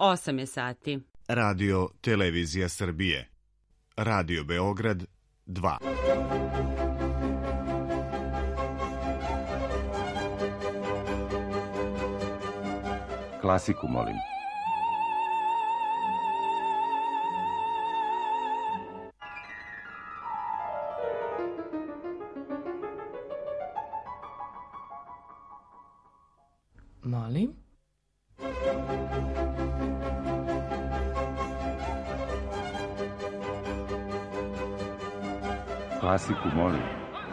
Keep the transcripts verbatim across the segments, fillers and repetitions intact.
osam je sati. Radio Televizija Srbije. Radio Beograd dva. Klasiku, molim. Molim? Klasiku, molim.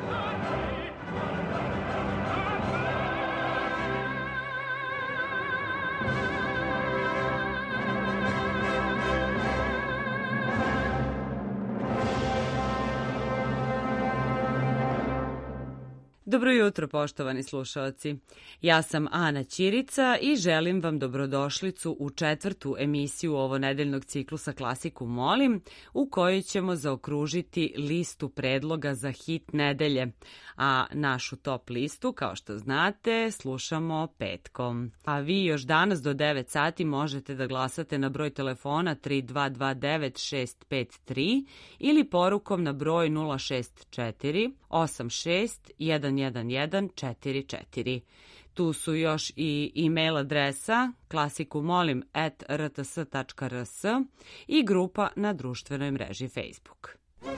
Dobro jutro, poštovani slušaoci. Ja sam Ana Ćirica i želim vam dobrodošlicu u četvrtu emisiju ovo nedeljnog ciklusa Klasiku molim, u kojoj ćemo zaokružiti listu predloga za hit nedelje. A našu top listu, kao što znate, slušamo petkom. A vi još danas do devet sati možete da glasate na broj telefona tri dva dva devet šest pet tri ili porukom na broj nula šest četiri osam šest jedan jedan jedan četiri četiri. Tu su još i e-mail adresa klasikumolim at r t s tačka r s i grupa na društvenoj mreži Facebook.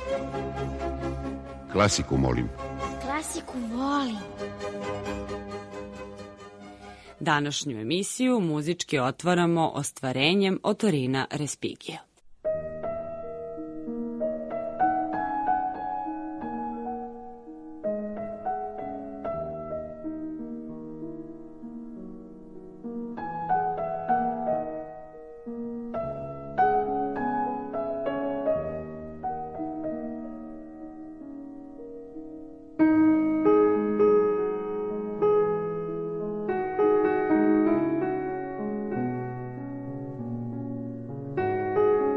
Klasiku, molim. Klasiku molim. Današnju emisiju muzički otvaramo ostvarenjem Otorina Respigija. Thank you.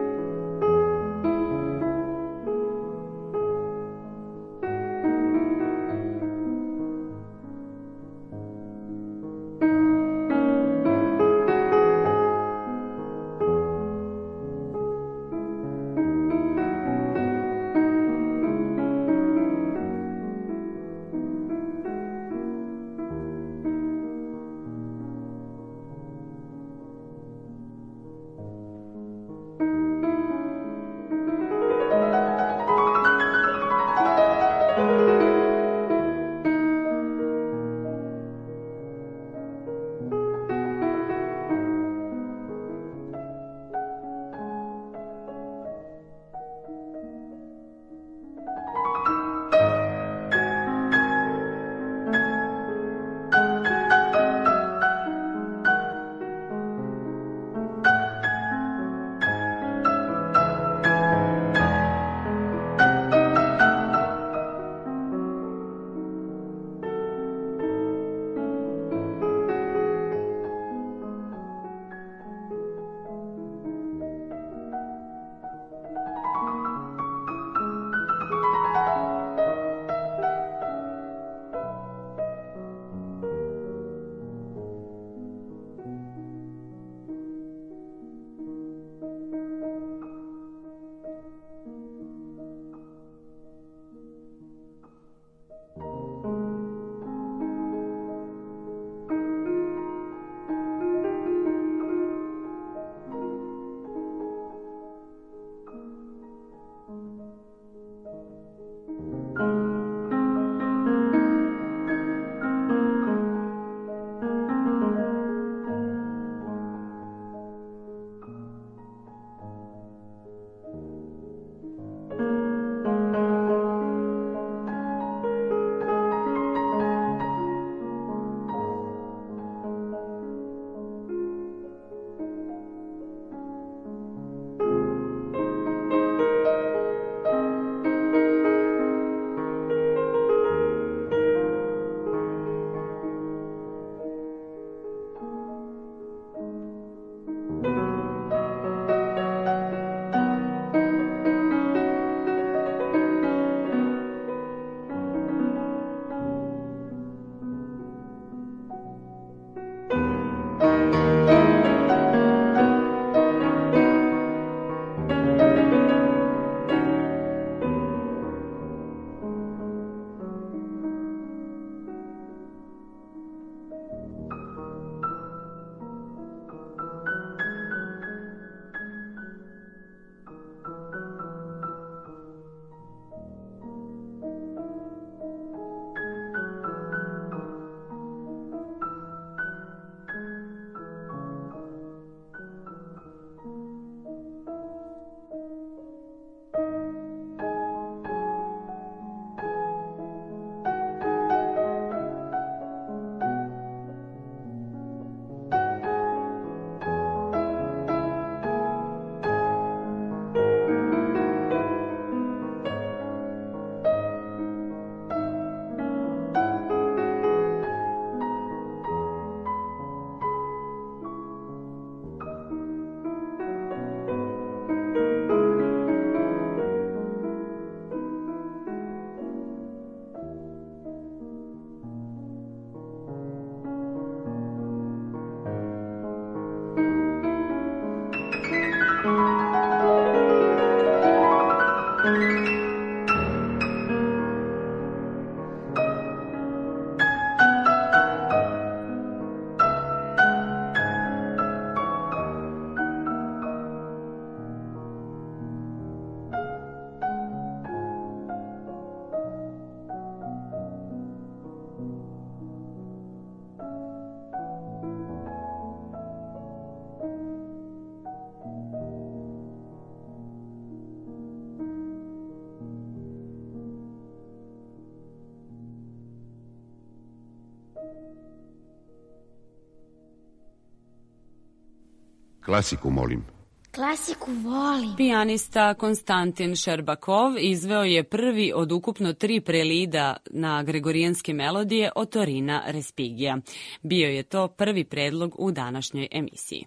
Klasiku molim. Klasiku volim. Pijanista Konstantin Šerbakov izveo je prvi od ukupno tri prelida na gregorijanske melodije Otorina Respigija. Bio je to prvi predlog u današnjoj emisiji.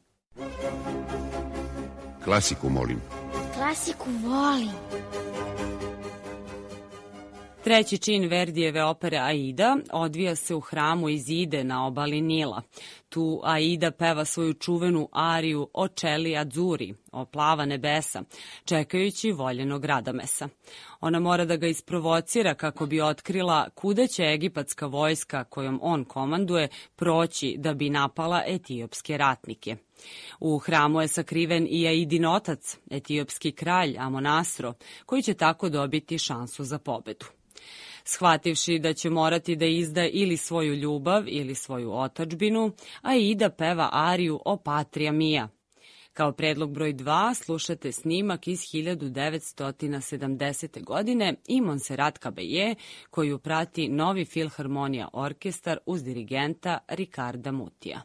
Klasiku molim. Klasiku volim. Treći čin Verdijeve opere Aida odvija se u hramu Izide na obali Nila. Tu Aida peva svoju čuvenu ariju O Čeli Azzurri, o plava nebesa, čekajući voljenog Radamesa. Ona mora da ga isprovocira kako bi otkrila kuda će egipatska vojska kojom on komanduje proći da bi napala etiopske ratnike. U hramu je sakriven i Aidin otac, etiopski kralj Amonasro, koji će tako dobiti šansu za pobedu. Shvativši da će morati da izda ili svoju ljubav ili svoju otadžbinu, Aida peva ariju o Patria Mia. Kao predlog broj dva slušate snimak iz hiljadu devetsto sedamdesete. godine i Montserrat Caballé, koju prati Novi Filharmonija orkestar uz dirigenta Ricarda Mutija.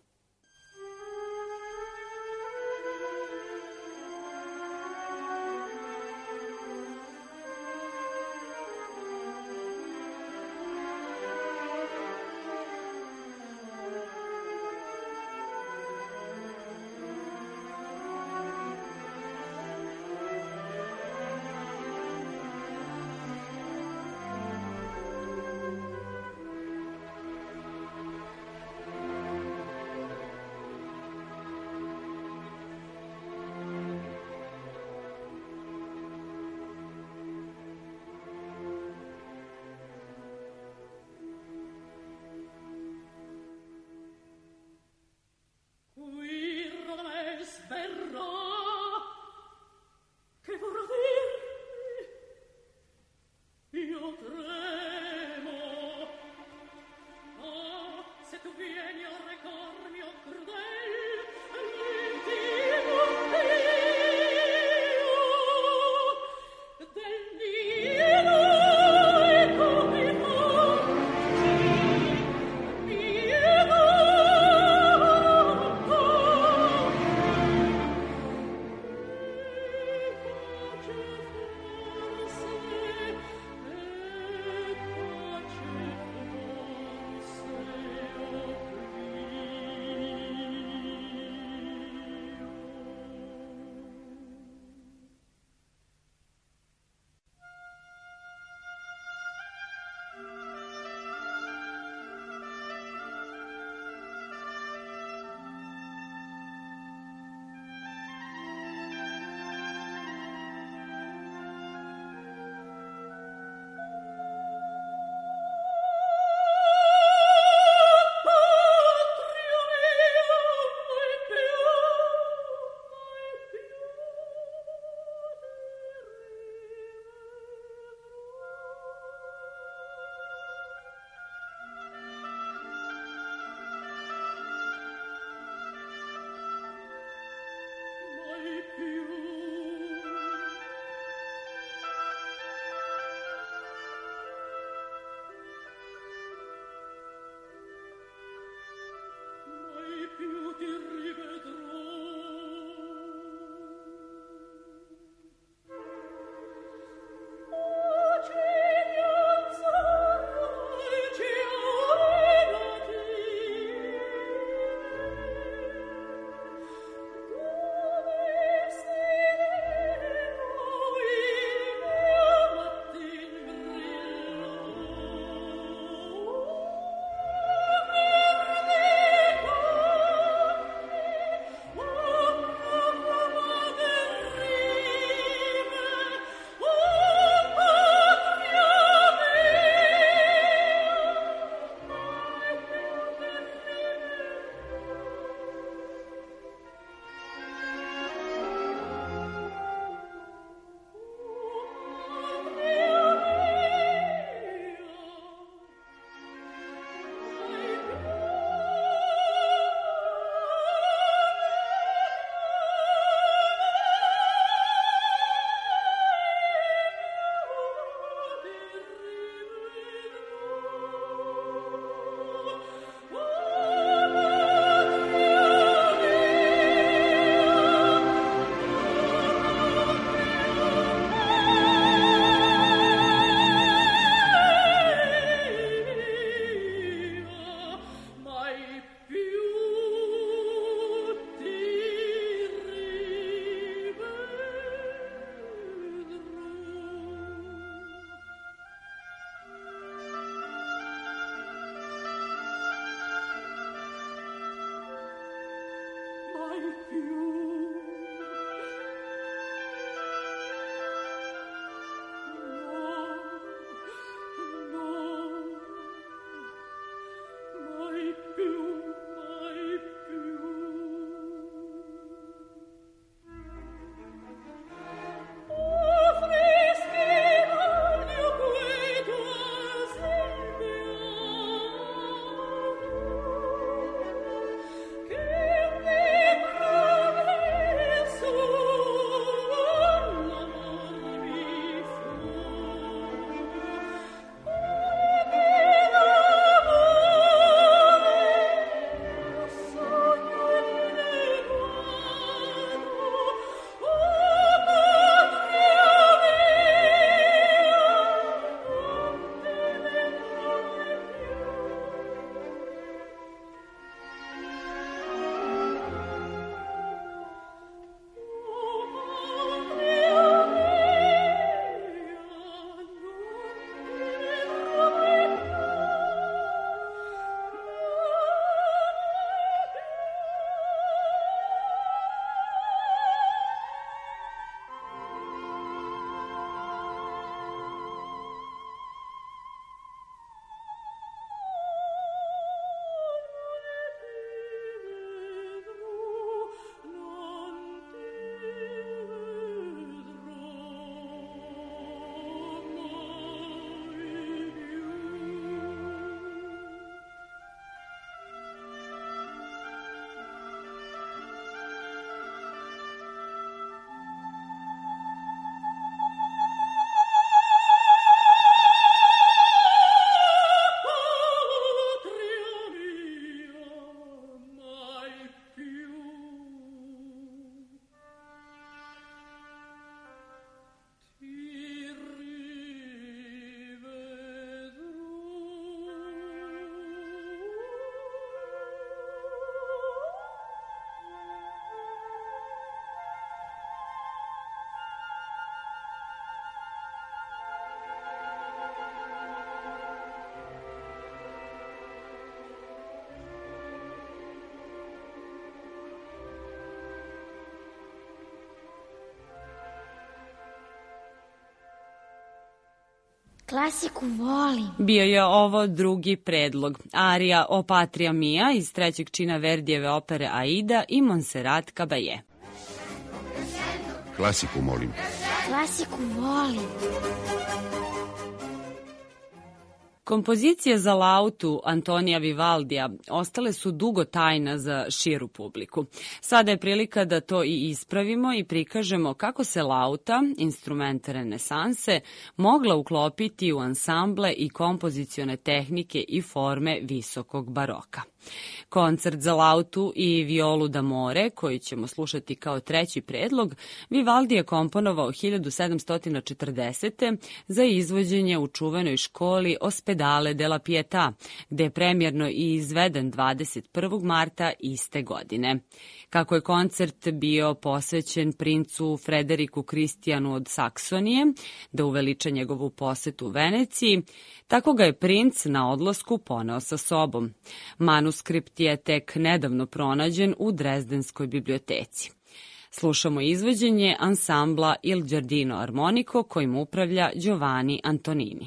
Klasiku volim. Bio je ovo drugi predlog. Arija O Patria Mia iz trećeg čina Verdijeve opere Aida i Montserrat Caballé. Klasiku molim. Klasiku volim. Kompozicije za lautu Antonija Vivaldija ostale su dugo tajna za širu publiku. Sada je prilika da to i ispravimo i prikažemo kako se lauta, instrument renesanse, mogla uklopiti u ansamble i kompozicione tehnike i forme visokog baroka. Koncert za lautu i violu d'amore, koji ćemo slušati kao treći predlog, Vivaldi je komponovao hiljadu sedamsto četrdesete. za izvođenje u čuvenoj školi Ospedale della Pietà, gde je premjerno i izveden dvadeset prvog marta iste godine. Kako je koncert bio posvećen princu Frederiku Kristijanu od Saksonije, da uveliča njegovu posetu u Veneciji, tako ga je princ na odlasku poneo sa sobom. Manuskript je tek nedavno pronađen u Drezdenskoj biblioteci. Slušamo izvođenje ansambla Il Giardino Armonico kojim upravlja Giovanni Antonini.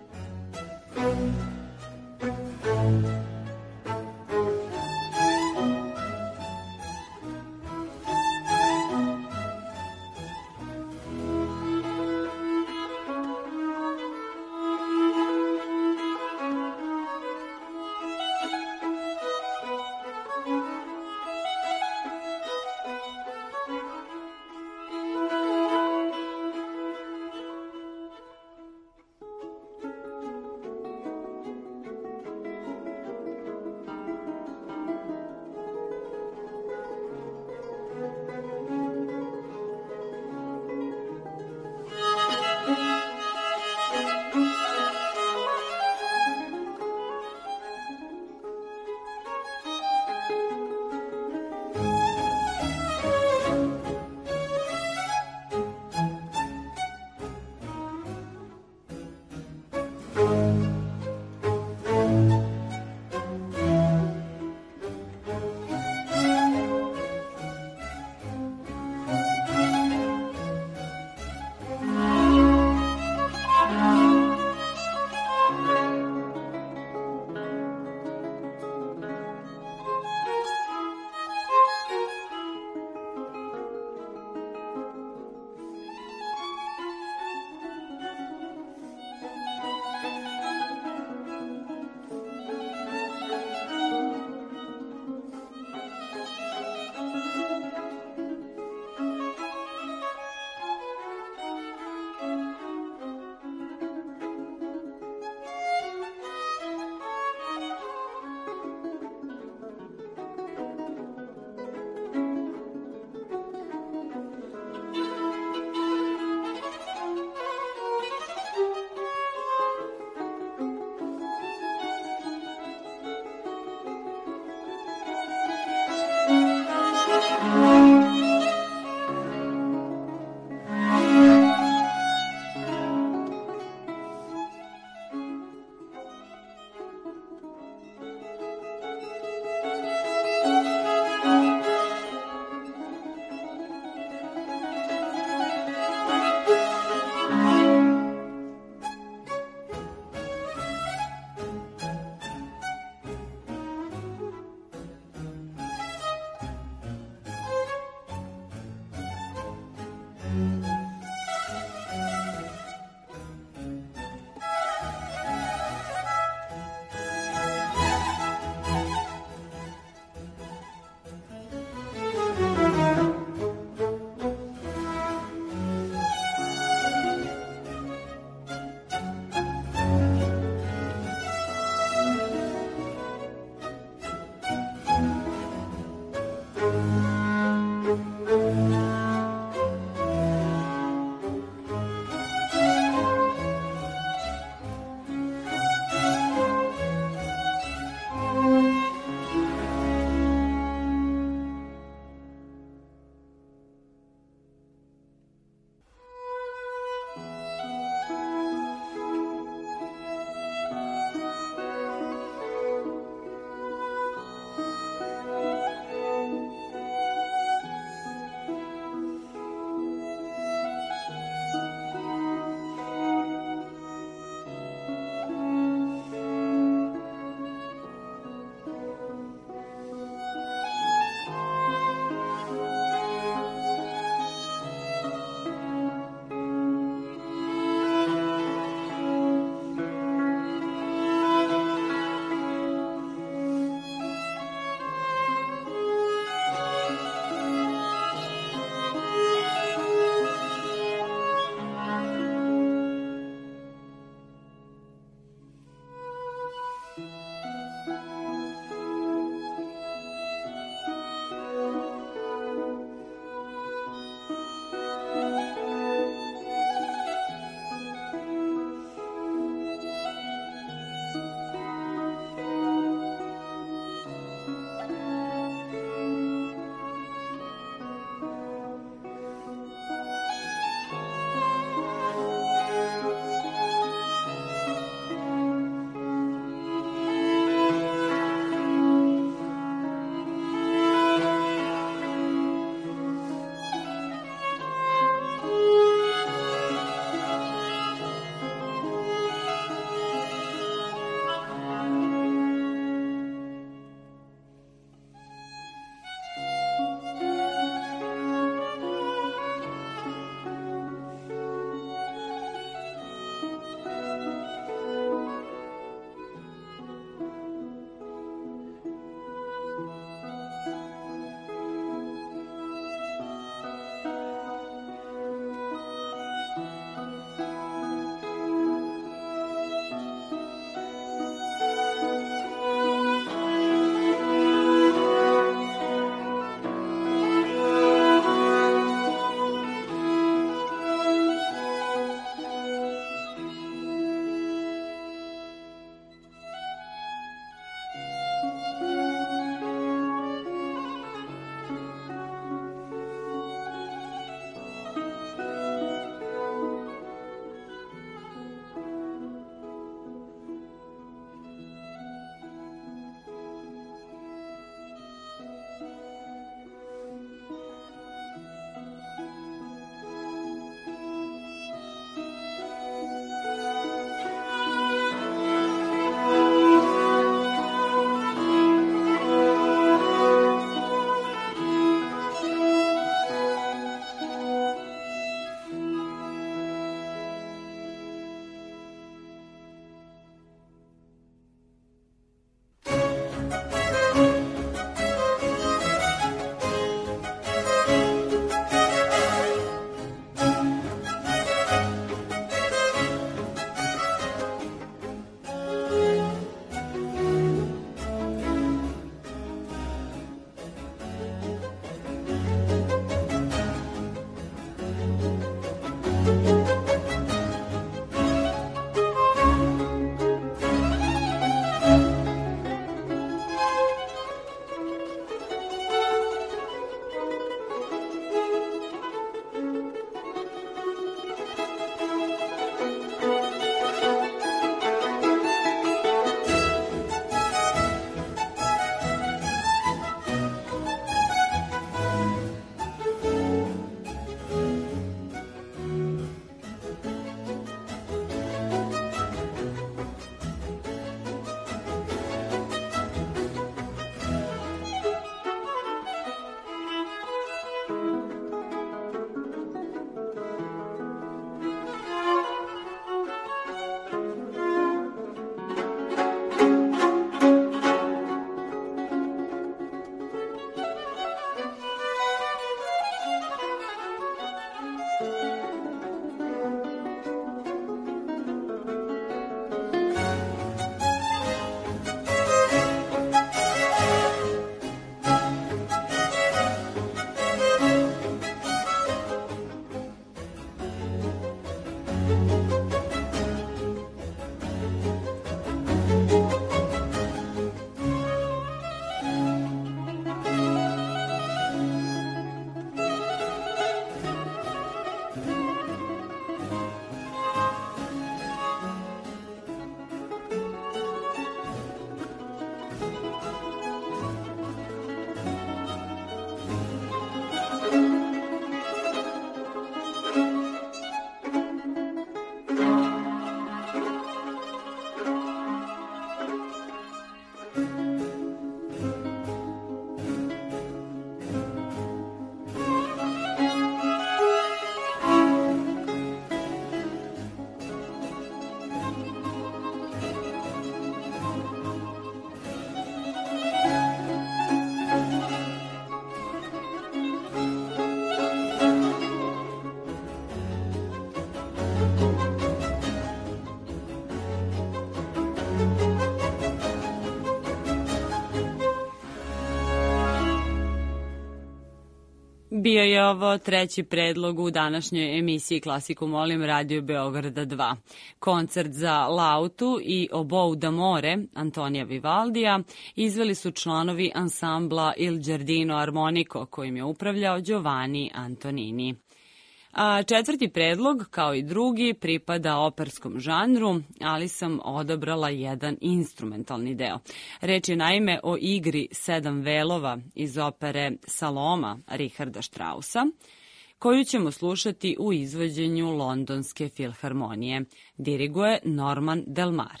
Bio je ovo treći predlog u današnjoj emisiji Klasiku molim Radio Beograda dva. Koncert za lautu i obou d'amore Antonija Vivaldija izveli su članovi ansambla Il Giardino Armonico kojim je upravljao Giovanni Antonini. A četvrti predlog, kao i drugi, pripada operskom žanru, ali sam odabrala jedan instrumentalni deo. Reč je naime o igri Sedam velova iz opere Saloma Richarda Straussa, koju ćemo slušati u izvođenju Londonske filharmonije. Diriguje Norman Del Mar.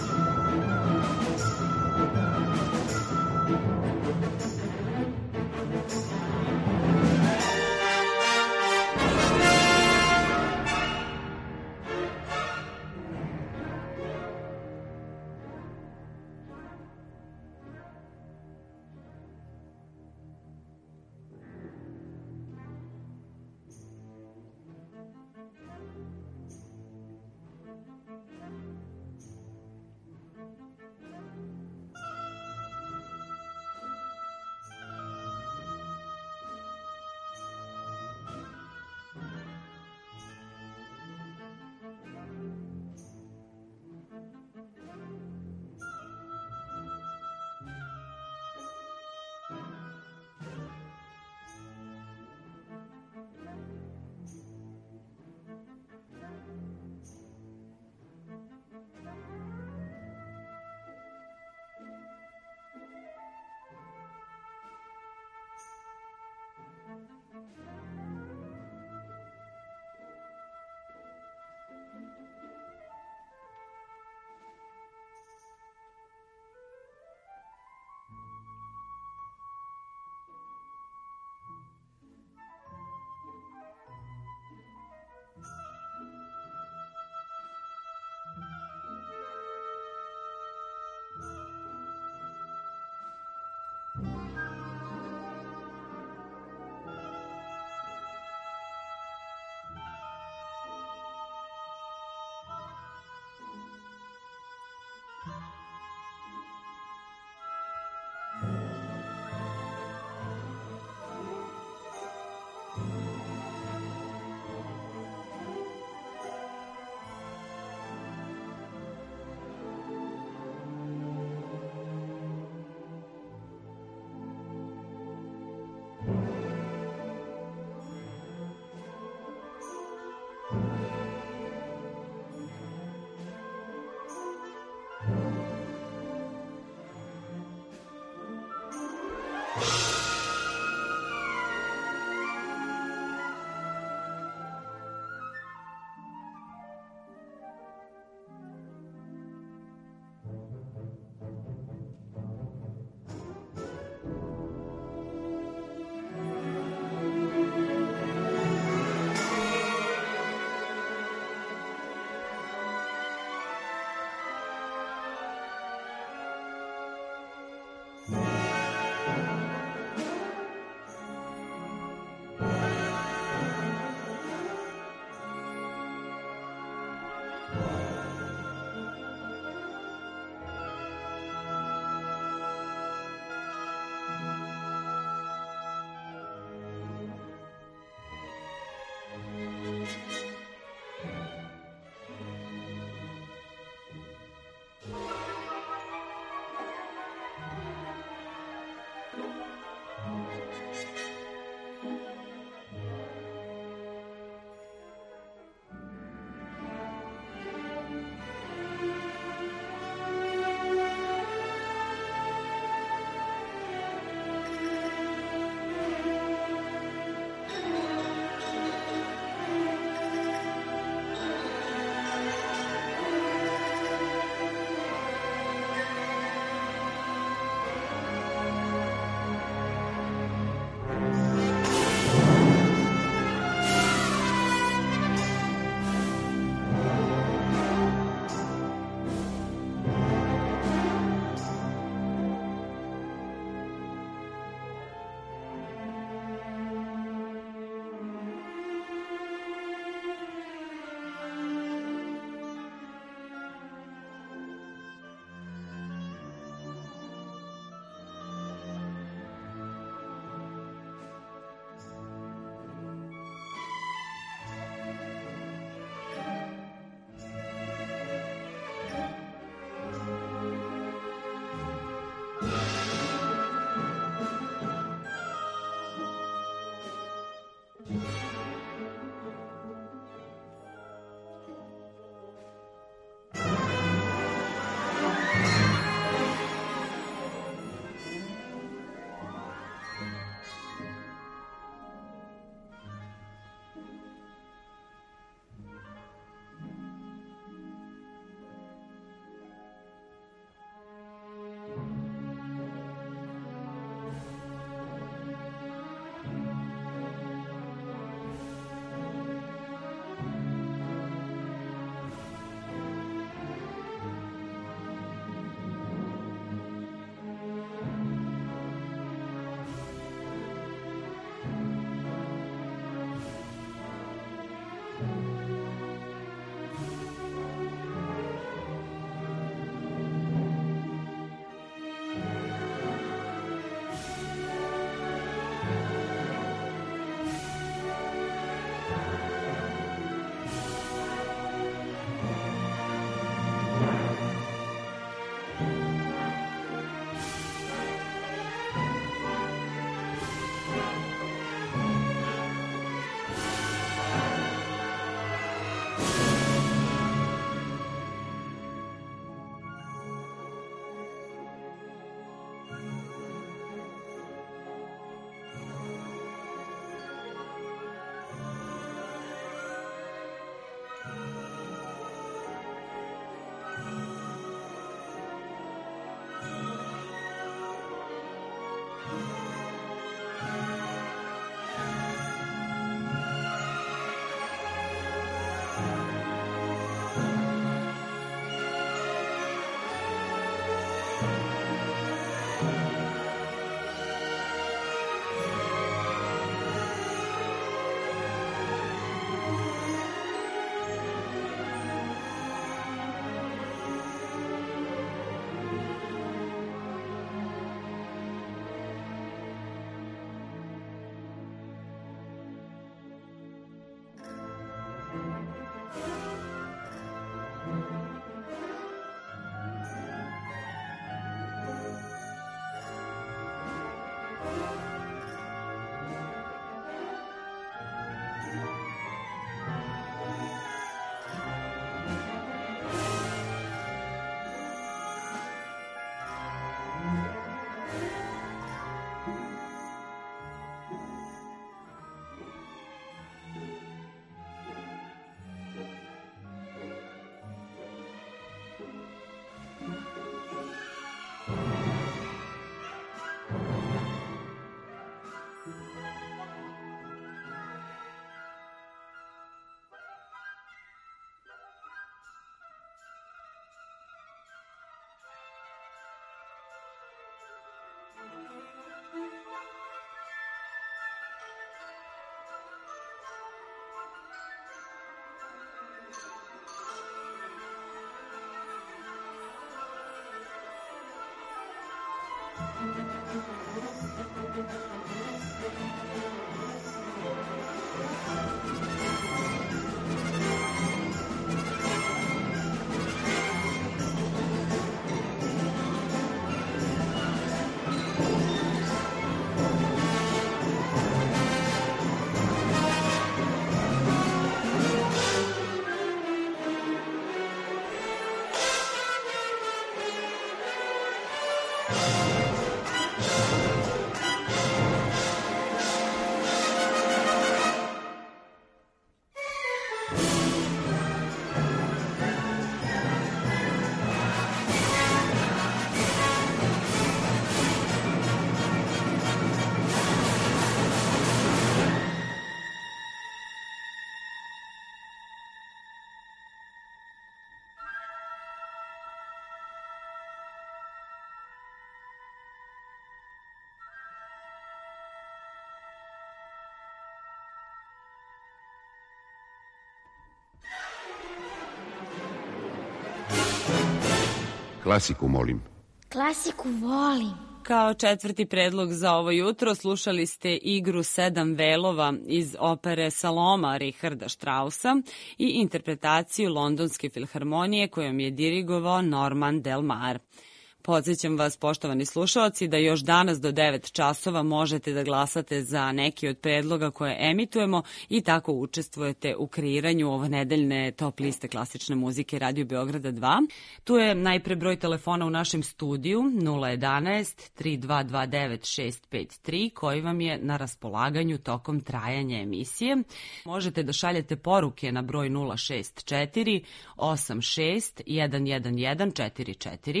Klasiku, molim. Klasiku volim. Kao četvrti predlog za ovo jutro slušali ste igru Sedam velova iz opere Saloma Richarda Straussa i interpretaciju Londonske filharmonije kojom je dirigovao Norman Del Mar. Podsjećam vas, poštovani slušalci, da još danas do devet časova možete da glasate za neki od predloga koje emitujemo i tako učestvujete u kreiranju ovonedeljne top liste klasične muzike Radio Beograda dva. Tu je najpre broj telefona u našem studiju nula jedanaest tri dva dva devet šest pet tri koji vam je na raspolaganju tokom trajanja emisije. Možete da šaljete poruke na broj nula šest četiri osam šest jedan jedan jedan četiri četiri.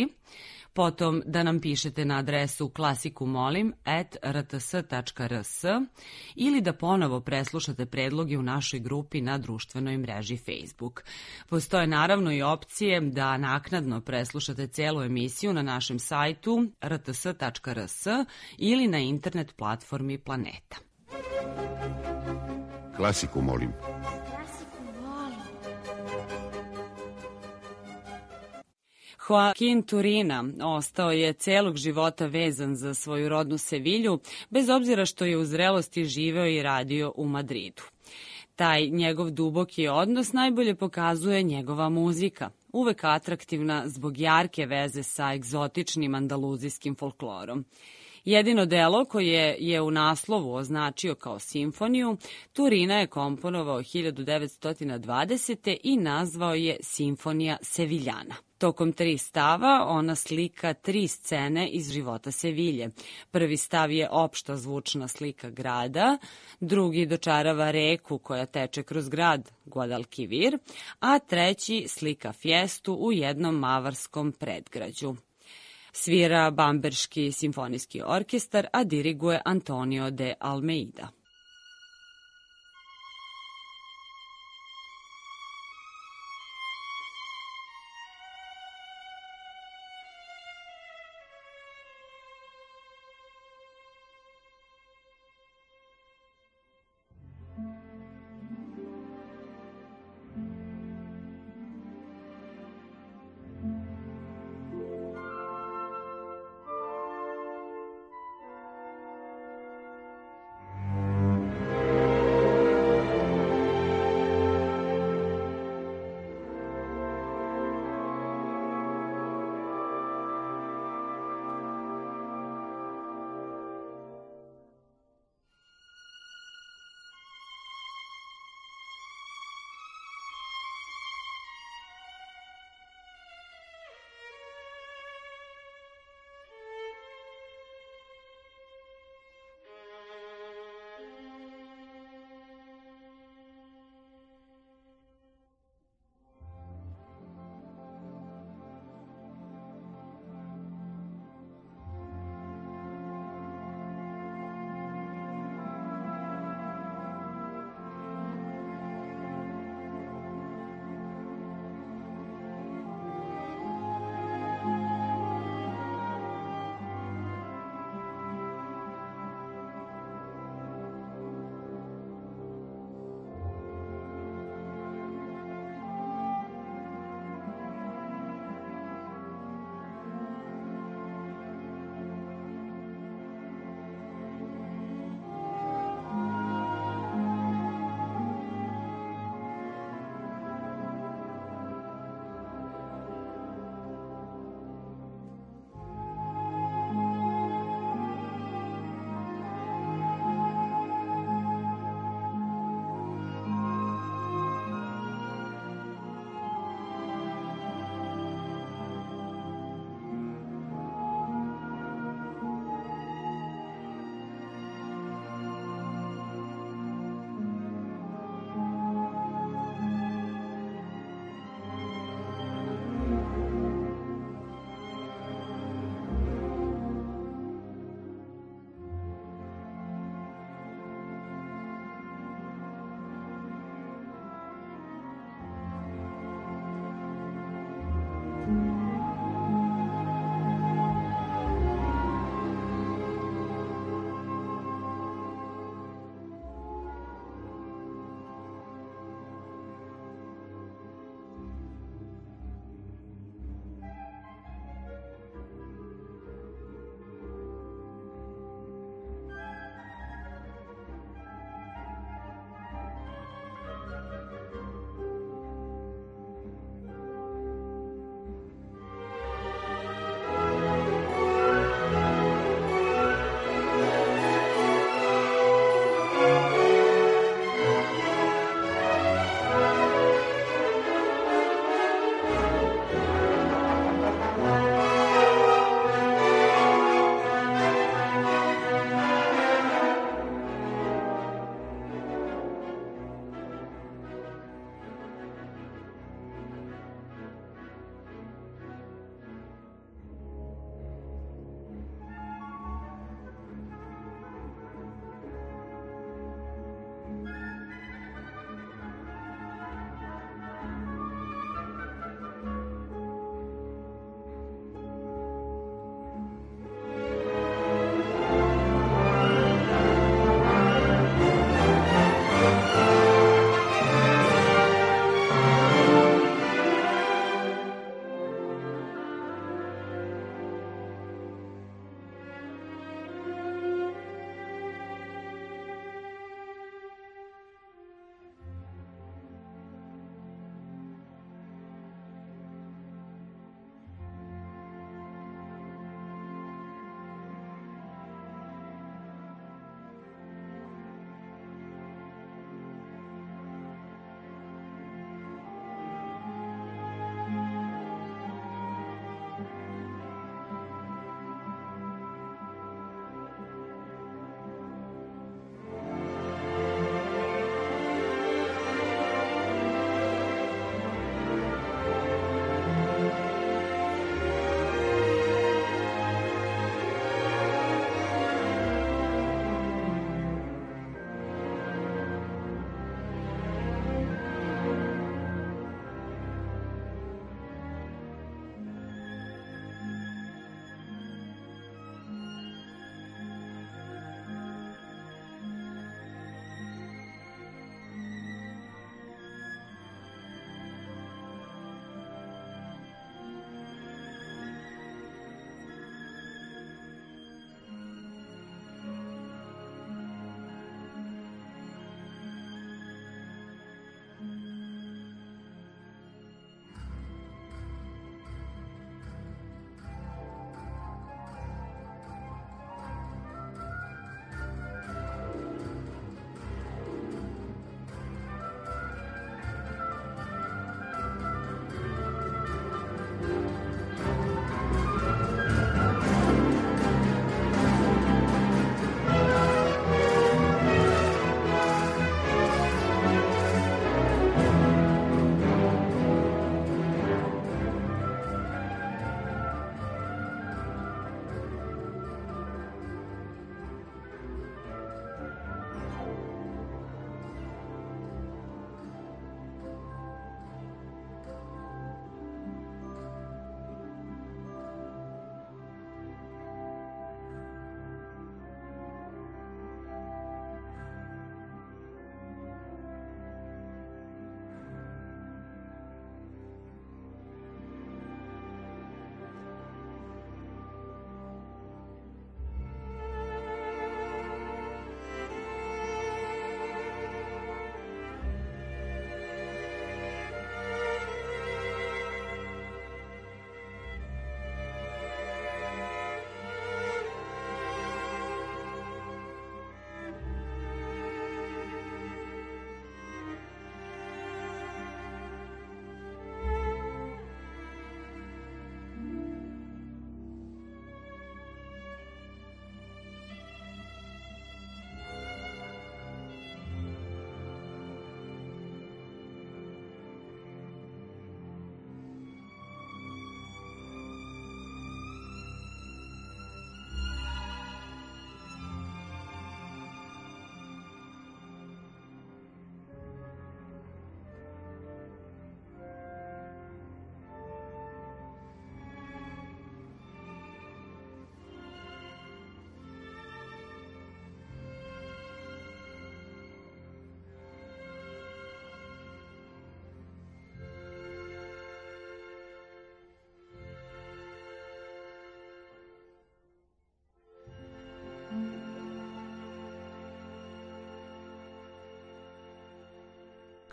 Potom da nam pišete na adresu klasikumolim at r t s tačka r s ili da ponovo preslušate predloge u našoj grupi na društvenoj mreži Facebook. Postoje naravno i opcije da naknadno preslušate celu emisiju na našem sajtu r t s tačka r s ili na internet platformi Planeta. Klasiku, molim. Joaquin Turina ostao je celog života vezan za svoju rodnu Sevilju, bez obzira što je u zrelosti živeo i radio u Madridu. Taj njegov duboki odnos najbolje pokazuje njegova muzika, uvek atraktivna zbog jarke veze sa egzotičnim andaluzijskim folklorom. Jedino delo koje je u naslovu označio kao simfoniju, Turina je komponovao hiljadu devetsto dvadesete. i nazvao je Simfonija Seviljana. Tokom tri stava ona slika tri scene iz života Sevilje. Prvi stav je opšta zvučna slika grada, drugi dočarava reku koja teče kroz grad Guadalquivir, a treći slika fjestu u jednom mavarskom predgrađu. Svira Bamberški simfonijski orkestar, a diriguje Antonio de Almeida.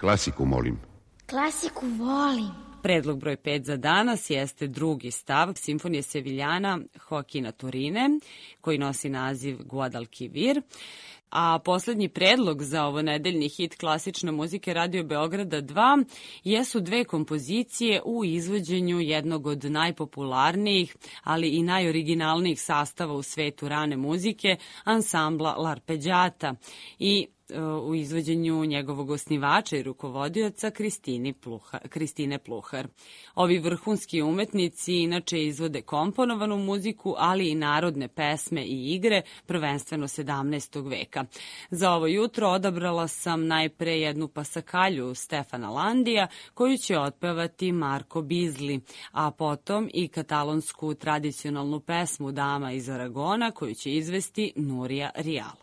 Klasiku molim. Klasiku volim. Predlog broj pet za danas jeste drugi stav Simfonije Seviljana Joakina Turine, koji nosi naziv Guadalquivir. A poslednji predlog za ovo nedeljni hit klasične muzike Radio Beograda dva jesu dve kompozicije u izvođenju jednog od najpopularnijih, ali i najoriginalnijih sastava u svetu rane muzike, ansambla L'Arpeggiata, i u izvođenju njegovog osnivača i rukovodioca Kristine Pluhar. Kristine Pluhar. Ovi vrhunski umetnici inače izvode komponovanu muziku, ali i narodne pesme i igre, prvenstveno sedamnaestog veka. Za ovo jutro odabrala sam najpre jednu pasakalju Stefana Landija, koju će otpevati Marko Bizli, a potom i katalonsku tradicionalnu pesmu Dama iz Aragona, koju će izvesti Núria Rial.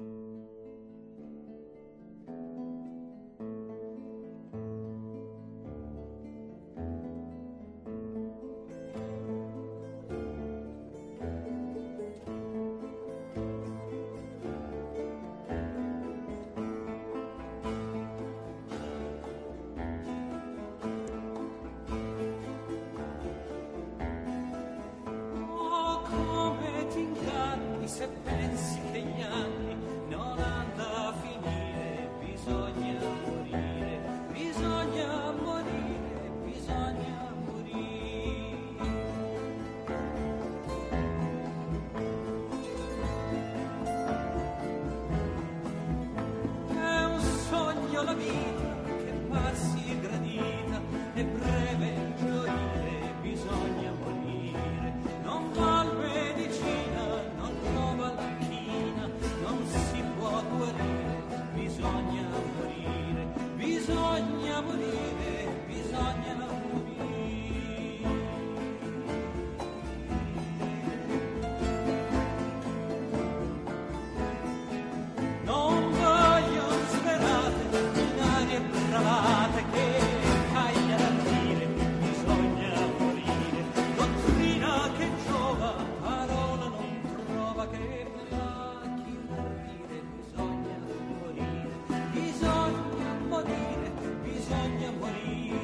Se pensi che gli anni non hanno a finire, bisogna morire, bisogna morire, bisogna morire. È un sogno la vita che passi gradita, è breve gioire, bisogna morire, non val medicina, non trova la china, non si può guarire, bisogna morire, bisogna morire, bisogna morire. Non voglio sperate in arie bravate che caglia da dire, bisogna morire, dottrina che giova, parola non trova che placchi morire, bisogna morire, bisogna morire, bisogna morire.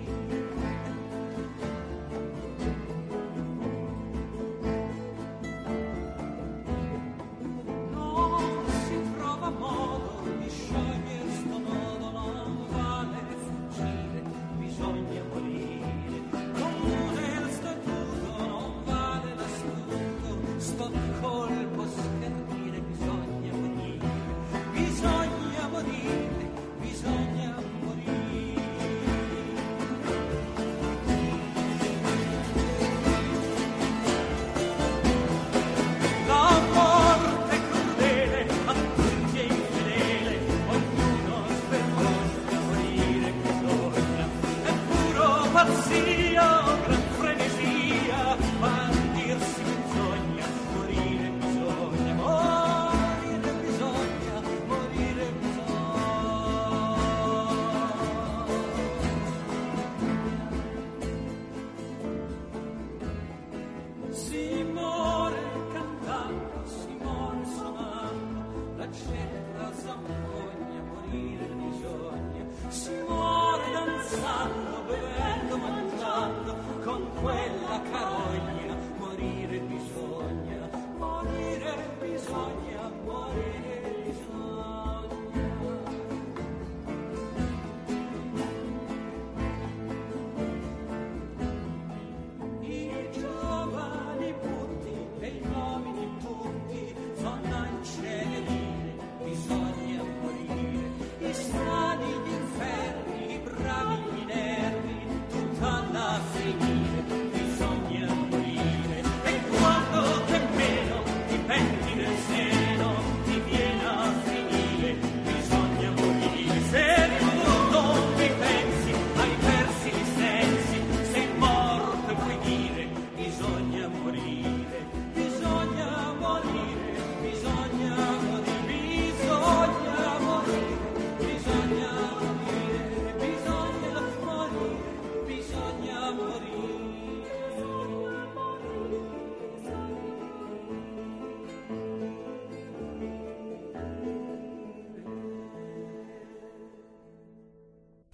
Non si trova modo di sciogliere sto nodo, non vale fuggire, bisogna morire, comune il statuto, non vale l'astuto, sto colpo schernire, bisogna morire, bisogna morire, bisogna morire. La morte crudele a tutti è infedele, ognuno si vergogna morire, bisogna, è puro pazzia, gran frenesia, ma dirsi bisogna morire, bisogna morire, bisogna morire, bisogna. Si muore cantando, si muore suonando, la cetra zampogna, morire bisogna. Si muore danzando, bevendo, mangiando, con quella carogna, morire bisogna, morire bisogna, morire bisogna. I giovani putti e i uomini tutti vanno in cielo dire, bisogna morire, i strani, gli inferni, i bravi, i neri,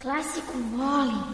Klasiku volim.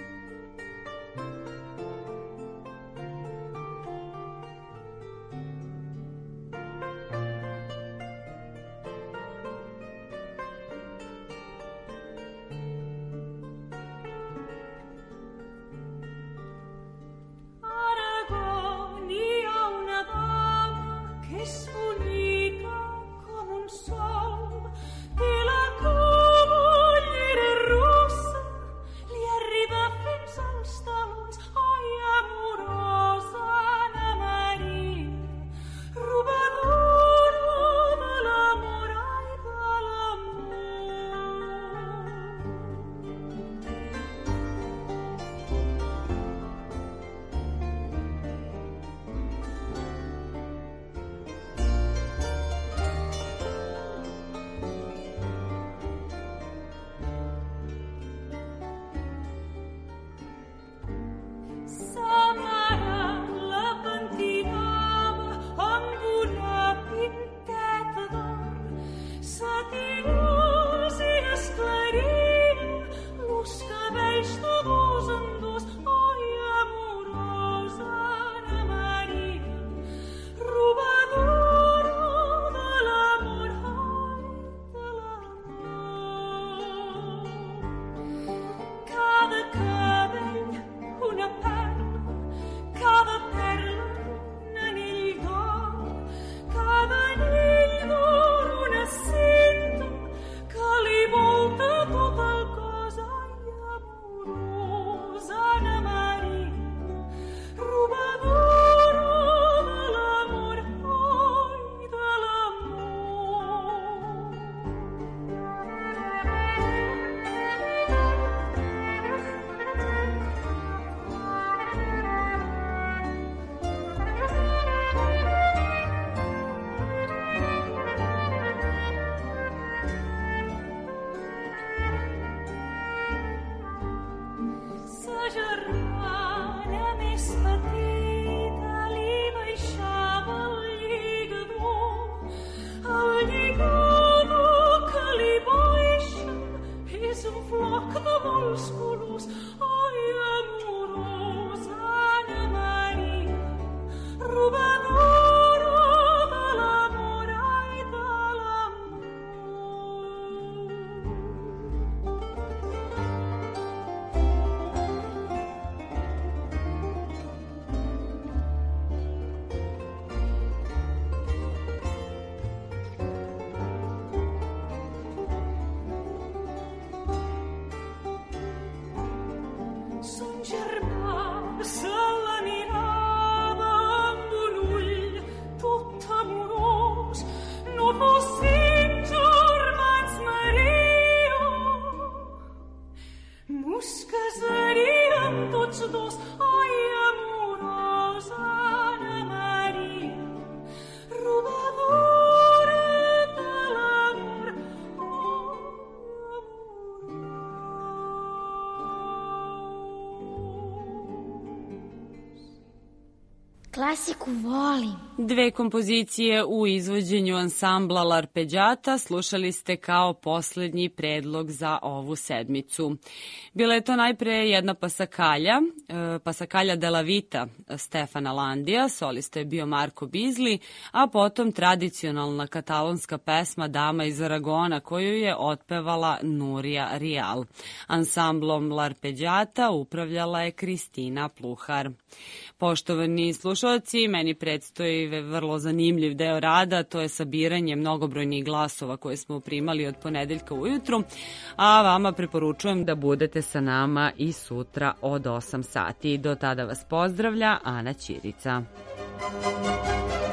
Klasiku volim. Dve kompozicije u izvođenju ansambla L'Arpeggiata slušali ste kao poslednji predlog za ovu sedmicu. Bila je to najpre jedna pasakalja, pasakalja della Vita Stefana Landija, solista je bio Marko Bizli, a potom tradicionalna katalonska pesma Dama iz Aragona koju je otpevala Nuria Rial. Ansamblom L'Arpeggiata upravljala je Kristina Pluhar. Poštovani slušalci, meni predstoji vrlo zanimljiv deo rada, to je sabiranje mnogobrojnih glasova koje smo primali od ponedeljka ujutru, a vama preporučujem da budete sa nama i sutra od osam sati. Do tada vas pozdravlja Ana Ćirica.